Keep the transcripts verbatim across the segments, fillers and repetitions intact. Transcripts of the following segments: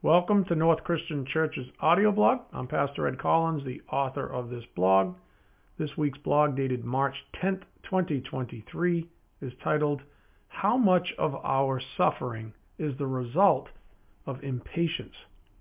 Welcome to North Christian Church's audio blog. I'm Pastor Ed Collins, the author of this blog. This week's blog, dated March tenth, twenty twenty-three, is titled, How Much of Our Suffering is the Result of Impatience?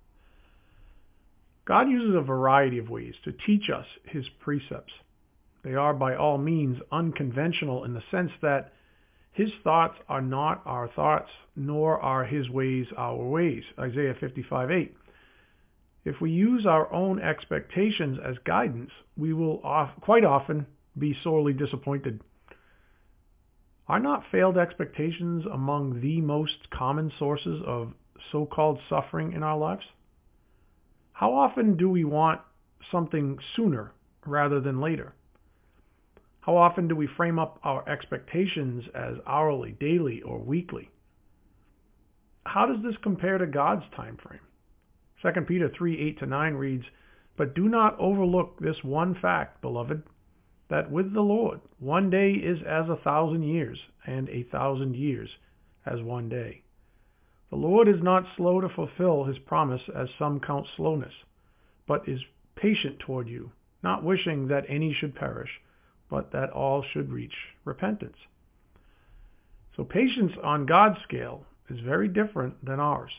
God uses a variety of ways to teach us his precepts. They are by all means unconventional in the sense that his thoughts are not our thoughts, nor are his ways our ways. Isaiah fifty-five eight. If we use our own expectations as guidance, we will off, quite often be sorely disappointed. Are not failed expectations among the most common sources of so-called suffering in our lives? How often do we want something sooner rather than later? How often do we frame up our expectations as hourly, daily, or weekly? How does this compare to God's time frame? Second Peter three eight to nine reads, But do not overlook this one fact, beloved, that with the Lord one day is as a thousand years, and a thousand years as one day. The Lord is not slow to fulfill his promise, as some count slowness, but is patient toward you, not wishing that any should perish, but that all should reach repentance. So patience on God's scale is very different than ours.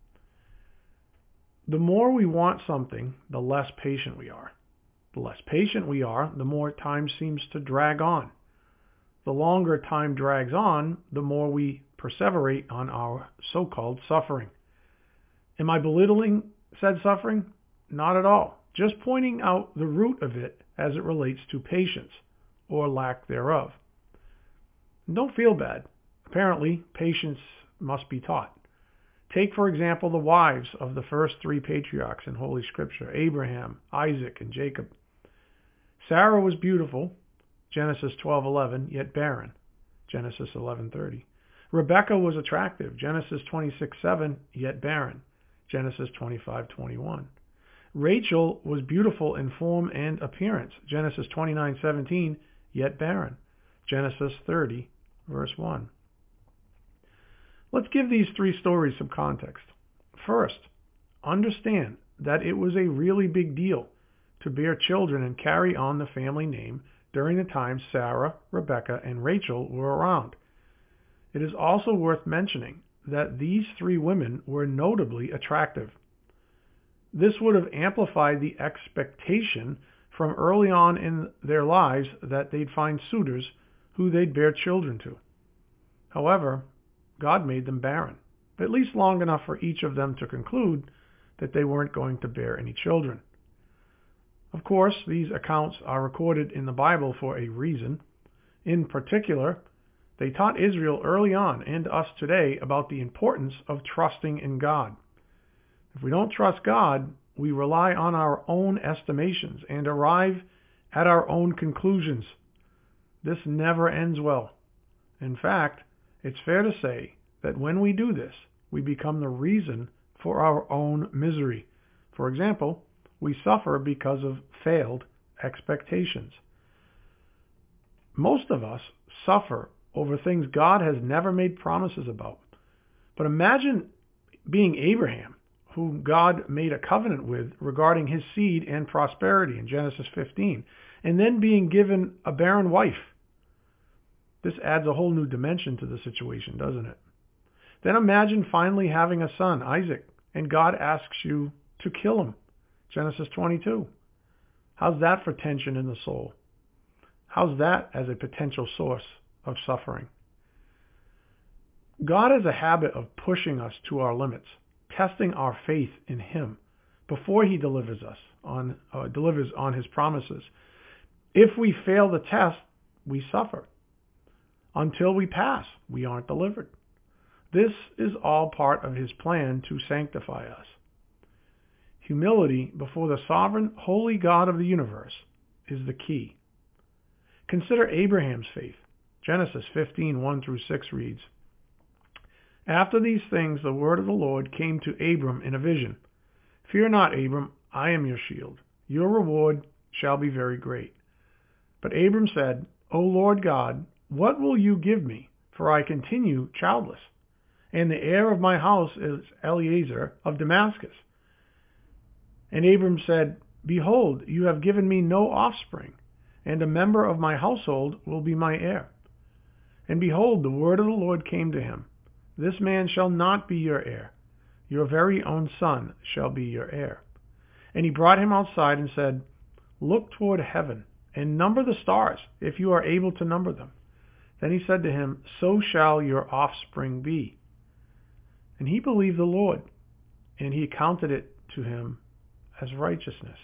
The more we want something, the less patient we are. The less patient we are, the more time seems to drag on. The longer time drags on, the more we perseverate on our so-called suffering. Am I belittling said suffering? Not at all. Just pointing out the root of it as it relates to patience, or lack thereof. Don't feel bad. Apparently, patience must be taught. Take, for example, the wives of the first three patriarchs in Holy Scripture, Abraham, Isaac, and Jacob. Sarah was beautiful, Genesis twelve eleven, yet barren, Genesis eleven thirty. Rebekah was attractive, Genesis twenty-six seven, yet barren, Genesis twenty-five twenty-one. Rachel was beautiful in form and appearance, Genesis twenty-nine seventeen, yet barren, Genesis thirty, verse one. Let's give these three stories some context. First, understand that it was a really big deal to bear children and carry on the family name during the time Sarah, Rebekah, and Rachel were around. It is also worth mentioning that these three women were notably attractive. This would have amplified the expectation from early on in their lives that they'd find suitors who they'd bear children to. However, God made them barren, at least long enough for each of them to conclude that they weren't going to bear any children. Of course, these accounts are recorded in the Bible for a reason. In particular, they taught Israel early on and us today about the importance of trusting in God. If we don't trust God, we rely on our own estimations and arrive at our own conclusions. This never ends well. In fact, it's fair to say that when we do this, we become the reason for our own misery. For example, we suffer because of failed expectations. Most of us suffer over things God has never made promises about. But imagine being Abraham, whom God made a covenant with regarding his seed and prosperity in Genesis fifteen, and then being given a barren wife. This adds a whole new dimension to the situation, doesn't it? Then imagine finally having a son, Isaac, and God asks you to kill him, Genesis twenty-two. How's that for tension in the soul? How's that as a potential source of suffering? God has a habit of pushing us to our limits, testing our faith in him before he delivers us on uh, delivers on his promises. If we fail the test, we suffer. Until we pass, we aren't delivered. This is all part of his plan to sanctify us. Humility before the sovereign, holy God of the universe is the key. Consider Abraham's faith. Genesis fifteen one through six reads, After these things the word of the Lord came to Abram in a vision. Fear not, Abram, I am your shield. Your reward shall be very great. But Abram said, O Lord God, what will you give me? For I continue childless, and the heir of my house is Eliezer of Damascus. And Abram said, Behold, you have given me no offspring, and a member of my household will be my heir. And behold, the word of the Lord came to him, This man shall not be your heir. Your very own son shall be your heir. And he brought him outside and said, Look toward heaven, and number the stars, if you are able to number them. Then he said to him, So shall your offspring be. And he believed the Lord, and he accounted it to him as righteousness.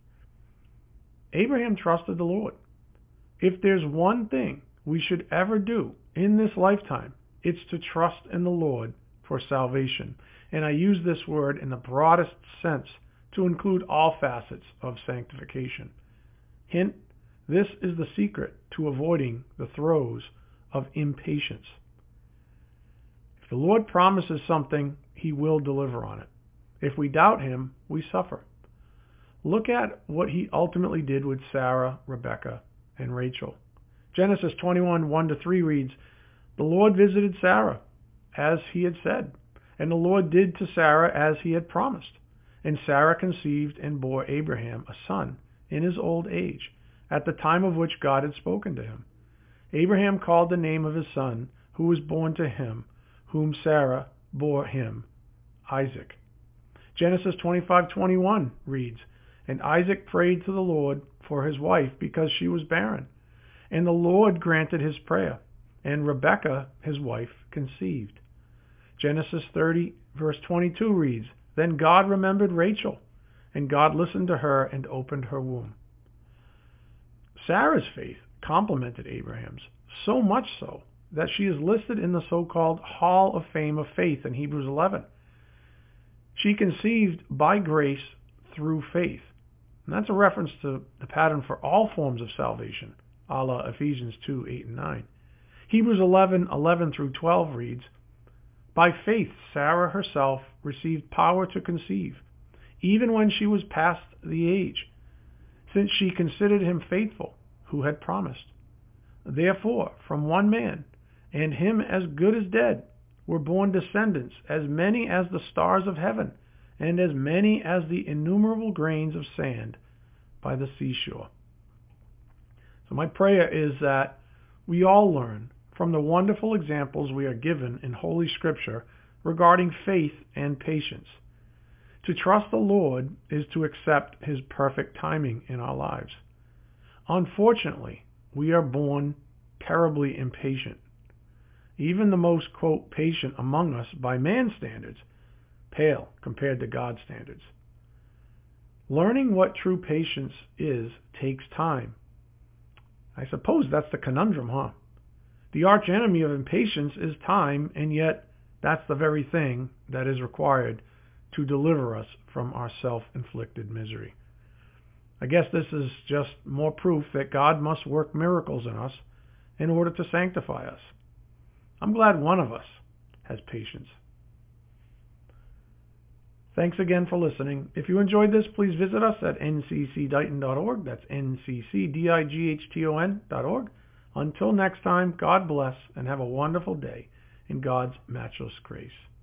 Abraham trusted the Lord. If there's one thing we should ever do in this lifetime, it's to trust in the Lord for salvation. And I use this word in the broadest sense to include all facets of sanctification. Hint, this is the secret to avoiding the throes of impatience. If the Lord promises something, he will deliver on it. If we doubt him, we suffer. Look at what he ultimately did with Sarah, Rebekah, and Rachel. Genesis twenty-one, one to three reads, The Lord visited Sarah, as he had said, and the Lord did to Sarah as he had promised. And Sarah conceived and bore Abraham a son in his old age, at the time of which God had spoken to him. Abraham called the name of his son, who was born to him, whom Sarah bore him, Isaac. Genesis twenty-five, twenty-one reads, And Isaac prayed to the Lord for his wife because she was barren. And the Lord granted his prayer, and Rebekah, his wife, conceived. Genesis thirty, verse twenty-two reads, Then God remembered Rachel, and God listened to her and opened her womb. Sarah's faith complemented Abraham's, so much so that she is listed in the so-called Hall of Fame of Faith in Hebrews eleven. She conceived by grace through faith. And that's a reference to the pattern for all forms of salvation, a la Ephesians two, eight, and nine. Hebrews eleven, eleven through twelve reads, By faith Sarah herself received power to conceive, even when she was past the age, since she considered him faithful, who had promised. Therefore, from one man, and him as good as dead, were born descendants, as many as the stars of heaven, and as many as the innumerable grains of sand by the seashore. So my prayer is that we all learn from the wonderful examples we are given in Holy Scripture regarding faith and patience. To trust the Lord is to accept his perfect timing in our lives. Unfortunately, we are born terribly impatient. Even the most, quote, patient among us by man's standards pale compared to God's standards. Learning what true patience is takes time. I suppose that's the conundrum, huh? The arch enemy of impatience is time, and yet that's the very thing that is required to deliver us from our self-inflicted misery. I guess this is just more proof that God must work miracles in us in order to sanctify us. I'm glad one of us has patience. Thanks again for listening. If you enjoyed this, please visit us at n c c dighton dot org. That's N C C D I G H T O N dot org. Until next time, God bless and have a wonderful day in God's matchless grace.